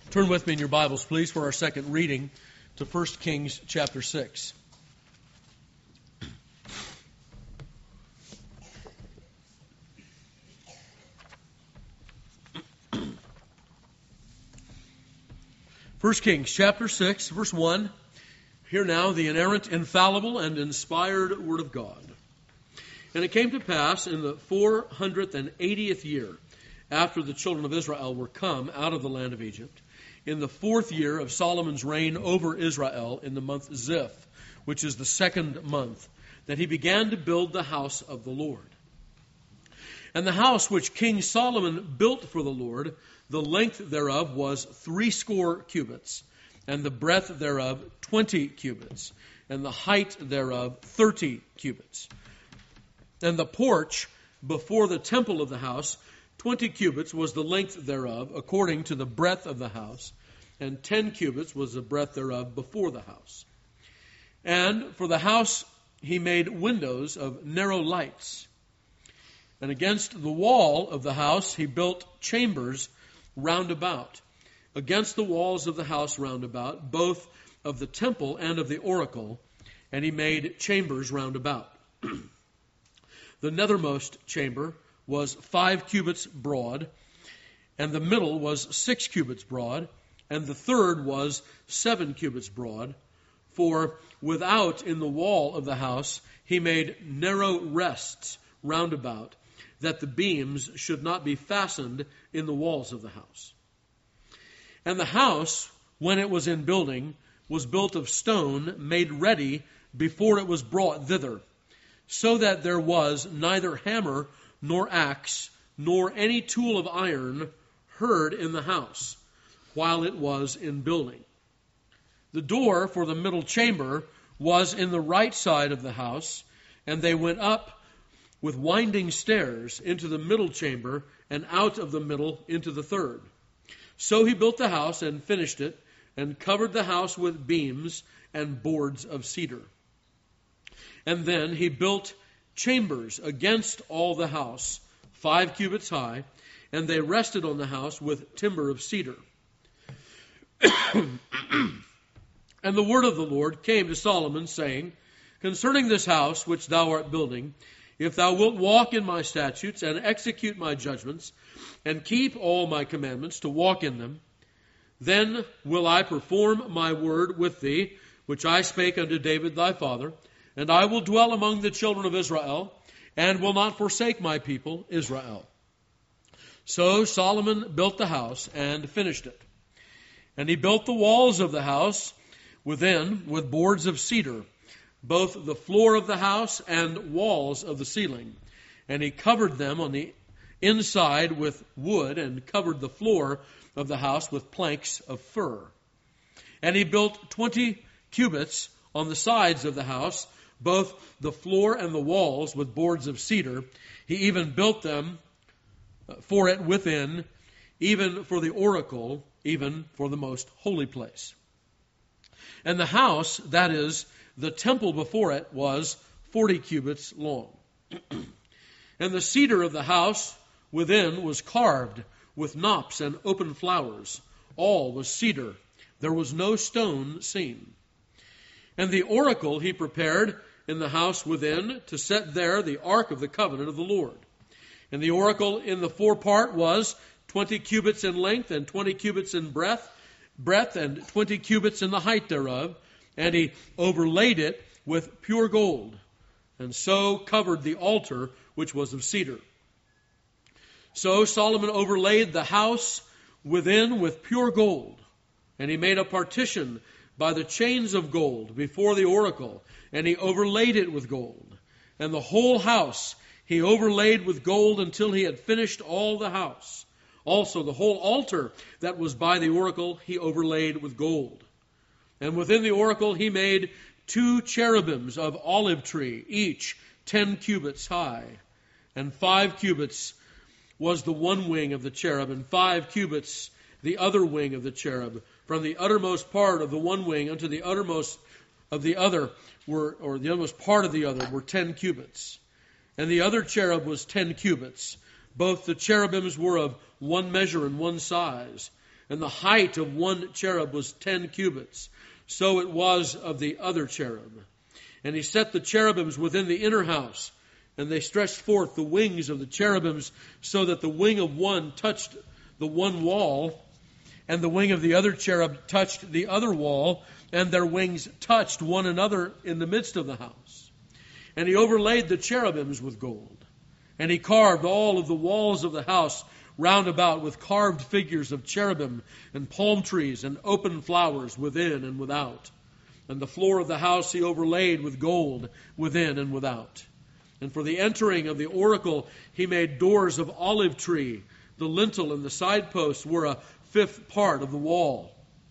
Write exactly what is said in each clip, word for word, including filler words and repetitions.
Turn with me in your Bibles, please, for our second reading to First Kings chapter six. First Kings chapter six, verse one. Hear now the inerrant, infallible, and inspired Word of God. And it came to pass in the four hundred and eightieth year, after the children of Israel were come out of the land of Egypt, in the fourth year of Solomon's reign over Israel, in the month Ziph, which is the second month, that he began to build the house of the Lord. And the house which King Solomon built for the Lord, the length thereof was threescore cubits, and the breadth thereof twenty cubits, and the height thereof thirty cubits. And the porch before the temple of the house, twenty cubits was the length thereof, according to the breadth of the house, and ten cubits was the breadth thereof before the house. And for the house he made windows of narrow lights. And against the wall of the house he built chambers round about, against the walls of the house round about, both of the temple and of the oracle, and he made chambers round about. The nethermost chamber was five cubits broad, and the middle was six cubits broad, and the third was seven cubits broad. For without in the wall of the house he made narrow rests round about, that the beams should not be fastened in the walls of the house. And the house, when it was in building, was built of stone made ready before it was brought thither, so that there was neither hammer nor axe, nor any tool of iron heard in the house, while it was in building. The door for the middle chamber was in the right side of the house, and they went up with winding stairs into the middle chamber, and out of the middle into the third. So he built the house and finished it, and covered the house with beams and boards of cedar. And then he built chambers against all the house, five cubits high, and they rested on the house with timber of cedar. And the word of the Lord came to Solomon, saying, Concerning this house which thou art building, if thou wilt walk in my statutes, and execute my judgments, and keep all my commandments, to walk in them, then will I perform my word with thee, which I spake unto David thy father, and I will dwell among the children of Israel, and will not forsake my people Israel. So Solomon built the house and finished it. And he built the walls of the house within with boards of cedar, both the floor of the house and walls of the ceiling. And he covered them on the inside with wood, and covered the floor of the house with planks of fir. And he built twenty cubits on the sides of the house, both the floor and the walls with boards of cedar. He even built them for it within, even for the oracle, even for the most holy place. And the house, that is, the temple before it, was forty cubits long. And the cedar of the house within was carved with knops and open flowers. All was cedar. There was no stone seen. And the oracle he prepared in the house within, to set there the ark of the covenant of the Lord. And the oracle in the forepart was twenty cubits in length, and twenty cubits in breadth, breadth, and twenty cubits in the height thereof. And he overlaid it with pure gold, and so covered the altar, which was of cedar. So Solomon overlaid the house within with pure gold, and he made a partition by the chains of gold before the oracle, and he overlaid it with gold. And the whole house he overlaid with gold until he had finished all the house. Also the whole altar that was by the oracle he overlaid with gold. And within the oracle he made two cherubims of olive tree, each ten cubits high. And five cubits was the one wing of the cherub, and five cubits the other wing of the cherub. From the uttermost part of the one wing unto the uttermost of the other were, or the uttermost part of the other were ten cubits. And the other cherub was ten cubits. Both the cherubims were of one measure and one size. And the height of one cherub was ten cubits. So it was of the other cherub. And he set the cherubims within the inner house, and they stretched forth the wings of the cherubims, so that the wing of one touched the one wall, and the wing of the other cherub touched the other wall, and their wings touched one another in the midst of the house. And he overlaid the cherubims with gold. And he carved all of the walls of the house round about with carved figures of cherubim and palm trees and open flowers within and without. And the floor of the house he overlaid with gold within and without. And for the entering of the oracle he made doors of olive tree. The lintel and the side posts were a fifth part of the wall.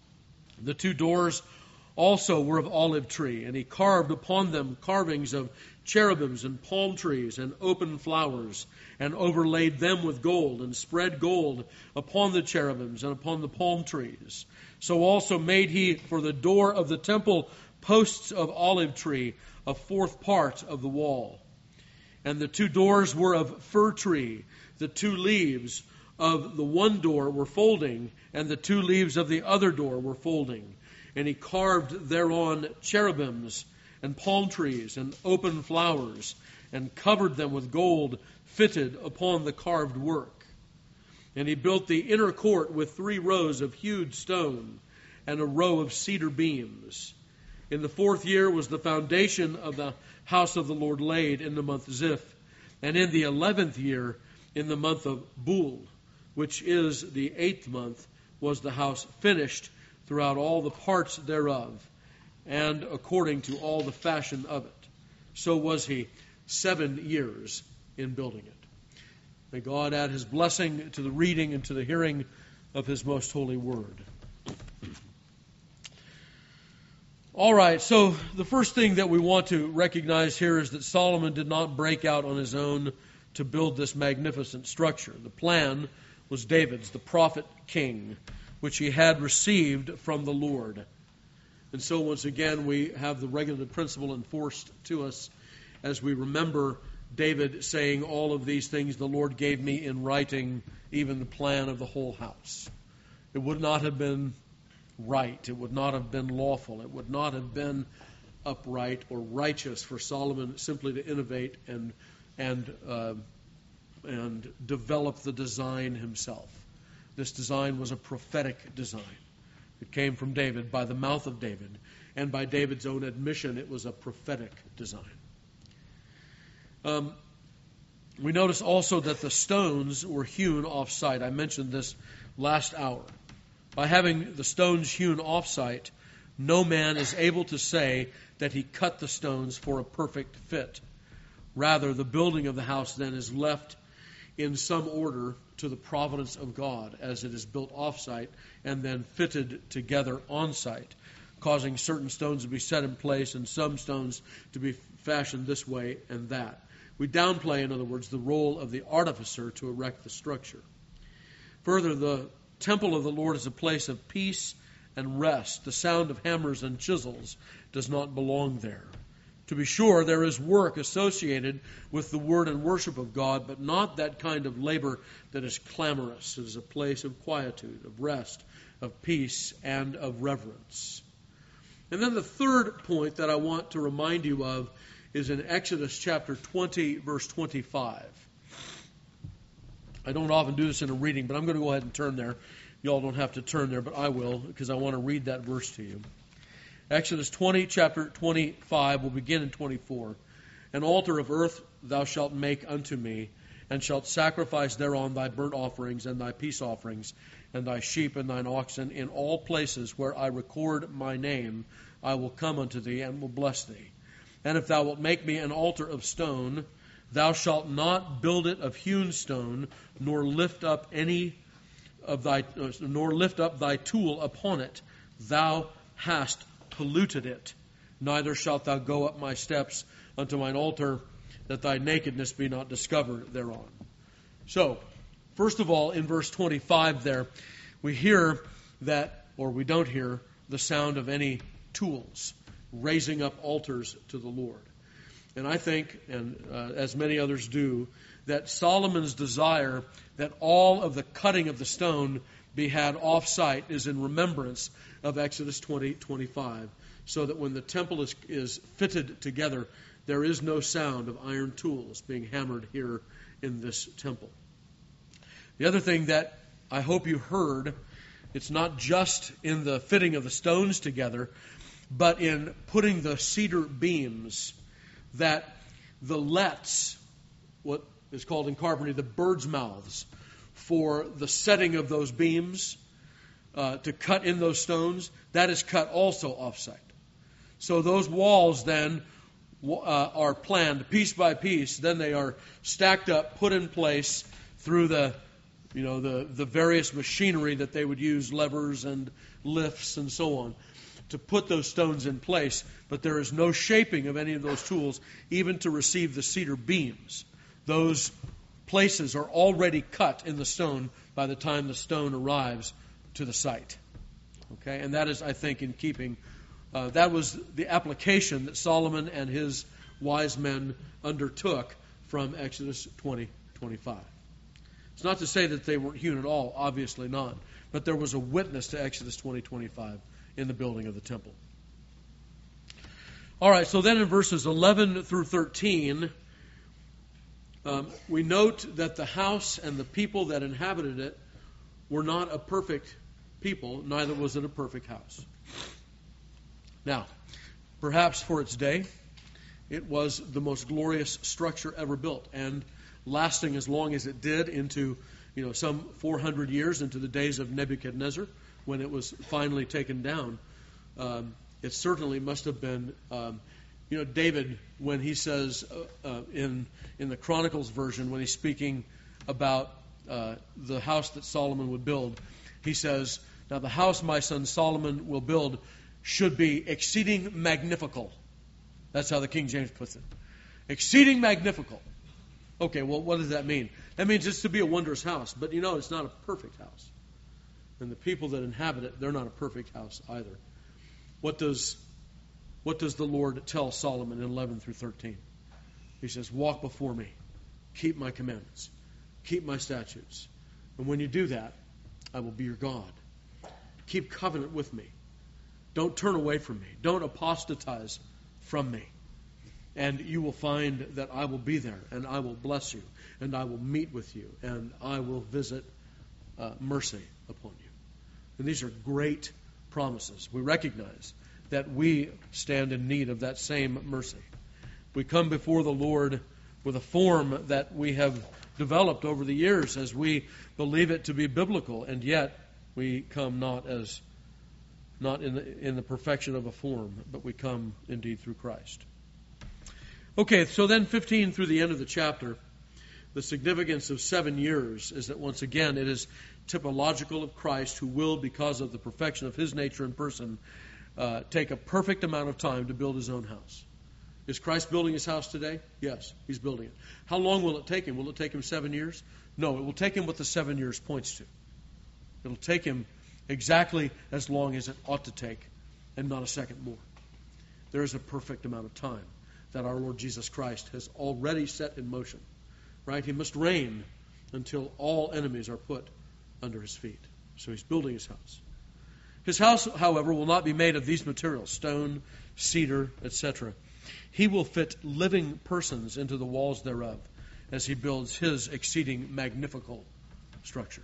The two doors also were of olive tree, and he carved upon them carvings of cherubims and palm trees and open flowers, and overlaid them with gold, and spread gold upon the cherubims and upon the palm trees. So also made he for the door of the temple posts of olive tree, a fourth part of the wall. And the two doors were of fir tree. The two leaves of the one door were folding, and the two leaves of the other door were folding. And he carved thereon cherubims and palm trees and open flowers, and covered them with gold fitted upon the carved work. And he built the inner court with three rows of hewed stone and a row of cedar beams. In the fourth year was the foundation of the house of the Lord laid in the month Ziph, and in the eleventh year, in the month of Bul, which is the eighth month, was the house finished throughout all the parts thereof, and according to all the fashion of it. So was he seven years in building it. May God add his blessing to the reading and to the hearing of his most holy word. All right, so the first thing that we want to recognize here is that Solomon did not break out on his own to build this magnificent structure. The plan was David's, the prophet king, which he had received from the Lord. And so once again, we have the regular principle enforced to us as we remember David saying all of these things the Lord gave me in writing, even the plan of the whole house. It would not have been right. It would not have been lawful. It would not have been upright or righteous for Solomon simply to innovate and and uh, and develop the design himself. This design was a prophetic design. It came from David, by the mouth of David, and by David's own admission, it was a prophetic design. Um, we notice also that the stones were hewn off-site. I mentioned this last hour. By having the stones hewn off-site, no man is able to say that he cut the stones for a perfect fit. Rather, the building of the house then is left in some order to the providence of God as it is built off-site and then fitted together on-site, causing certain stones to be set in place and some stones to be fashioned this way and that. We downplay, in other words, the role of the artificer to erect the structure. Further, the temple of the Lord is a place of peace and rest. The sound of hammers and chisels does not belong there. To be sure, there is work associated with the word and worship of God, but not that kind of labor that is clamorous. It is a place of quietude, of rest, of peace, and of reverence. And then the third point that I want to remind you of is in Exodus chapter twenty, verse twenty-five. I don't often do this in a reading, but I'm going to go ahead and turn there. You all don't have to turn there, but I will, because I want to read that verse to you. Exodus twenty, chapter twenty-five, will begin in twenty-four. An altar of earth thou shalt make unto me, and shalt sacrifice thereon thy burnt offerings and thy peace offerings, and thy sheep and thine oxen. In all places where I record my name, I will come unto thee and will bless thee. And if thou wilt make me an altar of stone, thou shalt not build it of hewn stone, nor lift up any of thy, nor lift up thy tool upon it. Thou hast polluted it. Neither shalt thou go up my steps unto mine altar, that thy nakedness be not discovered thereon. So, first of all, in verse twenty-five there, we hear that, or we don't hear, the sound of any tools raising up altars to the Lord. And I think, and uh, as many others do, that Solomon's desire that all of the cutting of the stone be had off-site is in remembrance of Exodus twenty twenty-five, so that when the temple is, is fitted together, there is no sound of iron tools being hammered here in this temple. The other thing that I hope you heard, it's not just in the fitting of the stones together, but in putting the cedar beams, that the lets, what is called in carpentry the bird's mouths, for the setting of those beams, uh, to cut in those stones, that is cut also off-site. So those walls then uh, are planned piece by piece. Then they are stacked up, put in place through the, you know, the, the various machinery that they would use, levers and lifts and so on, to put those stones in place. But there is no shaping of any of those tools, even to receive the cedar beams. Those places are already cut in the stone by the time the stone arrives to the site. Okay, and that is, I think, in keeping. Uh, that was the application that Solomon and his wise men undertook from Exodus twenty twenty-five. It's not to say that they weren't hewn at all, obviously not, but there was a witness to Exodus twenty twenty-five in the building of the temple. All right, so then in verses eleven through thirteen, um, we note that the house and the people that inhabited it were not a perfect people, neither was it a perfect house. Now, perhaps for its day, it was the most glorious structure ever built, and lasting as long as it did into, you know, some four hundred years, into the days of Nebuchadnezzar, when it was finally taken down. Um, it certainly must have been, um, you know, David, when he says uh, uh, in in the Chronicles version, when he's speaking about uh, the house that Solomon would build, he says, "Now the house my son Solomon will build should be exceeding magnifical." That's how the King James puts it. Exceeding magnifical. Okay, well, what does that mean? That means it's to be a wondrous house. But you know, it's not a perfect house. And the people that inhabit it, they're not a perfect house either. What does what does the Lord tell Solomon in eleven through thirteen? He says, "Walk before me. Keep my commandments. Keep my statutes. And when you do that, I will be your God. Keep covenant with me. Don't turn away from me. Don't apostatize from me. And you will find that I will be there, and I will bless you, and I will meet with you, and I will visit uh, mercy upon you." And these are great promises. We recognize that we stand in need of that same mercy. We come before the Lord with a form that we have developed over the years as we believe it to be biblical, and yet we come not as not in the, in the perfection of a form, but we come indeed through Christ. Okay, so then fifteen through the end of the chapter, the significance of seven years is that once again it is typological of Christ, who will, because of the perfection of his nature and person, uh, take a perfect amount of time to build his own house. Is Christ building his house today? Yes, he's building it. How long will it take him? Will it take him seven years? No, it will take him what the seven years points to. It'll take him exactly as long as it ought to take, and not a second more. There is a perfect amount of time that our Lord Jesus Christ has already set in motion. Right? He must reign until all enemies are put under his feet. So he's building his house. His house, however, will not be made of these materials, stone, cedar, et cetera. He will fit living persons into the walls thereof as he builds his exceeding magnifical structure.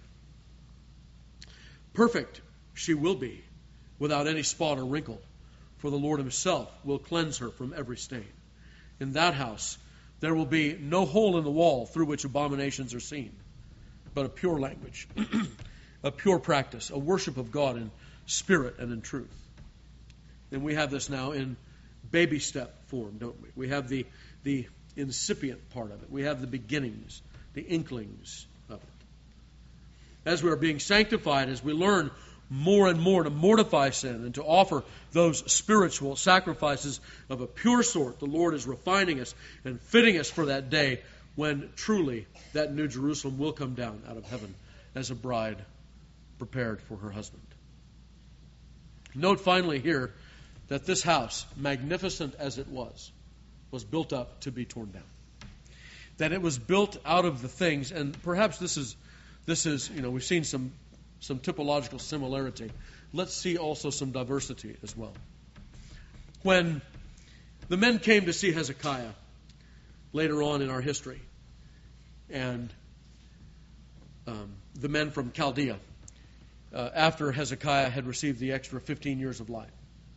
Perfect she will be, without any spot or wrinkle, for the Lord himself will cleanse her from every stain. In that house there will be no hole in the wall through which abominations are seen, but a pure language, a pure practice, a worship of God in spirit and in truth. And we have this now in baby step form, don't we? We have the, the incipient part of it. We have the beginnings, the inklings of it. As we are being sanctified, as we learn more and more to mortify sin and to offer those spiritual sacrifices of a pure sort, the Lord is refining us and fitting us for that day when truly that New Jerusalem will come down out of heaven as a bride prepared for her husband. Note finally here that this house, magnificent as it was, was built up to be torn down. That it was built out of the things, and perhaps this is This is, you know, we've seen some some typological similarity, let's see also some diversity as well. When the men came to see Hezekiah later on in our history, and um, the men from Chaldea, uh, after Hezekiah had received the extra fifteen years of life,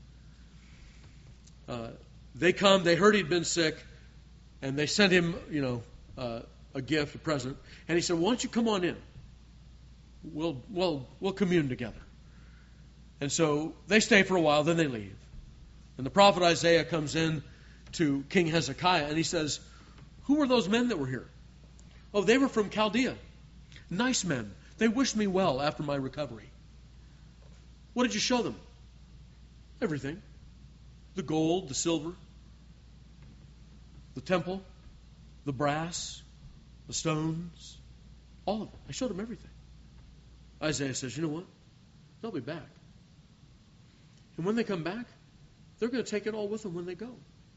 uh, they come, they heard he'd been sick, and they sent him, you know, uh, a gift, a present, and he said, "Why don't you come on in? We'll we'll we'll commune together." And so they stay for a while, then they leave. And the prophet Isaiah comes in to King Hezekiah, and he says, "Who were those men that were here?" "Oh, they were from Chaldea. Nice men. They wished me well after my recovery." "What did you show them?" "Everything. The gold, the silver, the temple, the brass, the stones, all of it. I showed them everything." Isaiah says, "You know what? They'll be back. And when they come back, they're going to take it all with them when they go."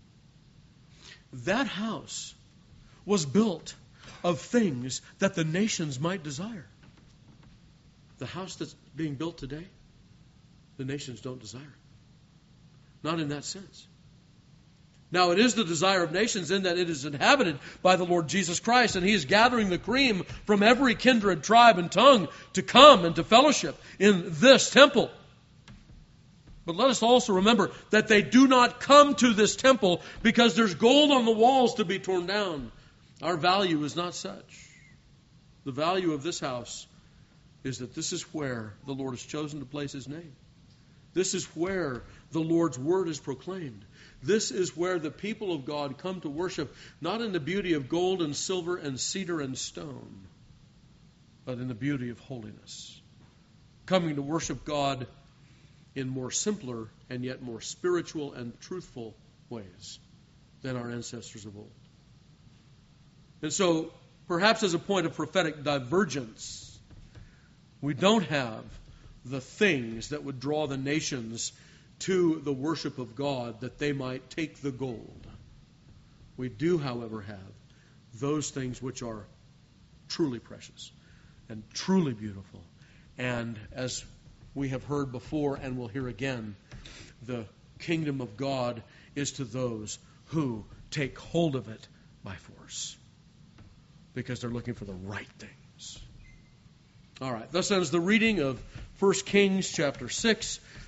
That house was built of things that the nations might desire. The house that's being built today, the nations don't desire. Not in that sense. Now, it is the desire of nations in that it is inhabited by the Lord Jesus Christ, and He is gathering the cream from every kindred, tribe, and tongue to come and to fellowship in this temple. But let us also remember that they do not come to this temple because there's gold on the walls to be torn down. Our value is not such. The value of this house is that this is where the Lord has chosen to place His name. This is where the Lord's word is proclaimed. This is where the people of God come to worship, not in the beauty of gold and silver and cedar and stone, but in the beauty of holiness. Coming to worship God in more simpler and yet more spiritual and truthful ways than our ancestors of old. And so, perhaps as a point of prophetic divergence, we don't have the things that would draw the nations to the worship of God that they might take the gold. We do, however, have those things which are truly precious and truly beautiful. And as we have heard before and will hear again, the kingdom of God is to those who take hold of it by force, because they're looking for the right things. All right, thus ends the reading of First Kings chapter six.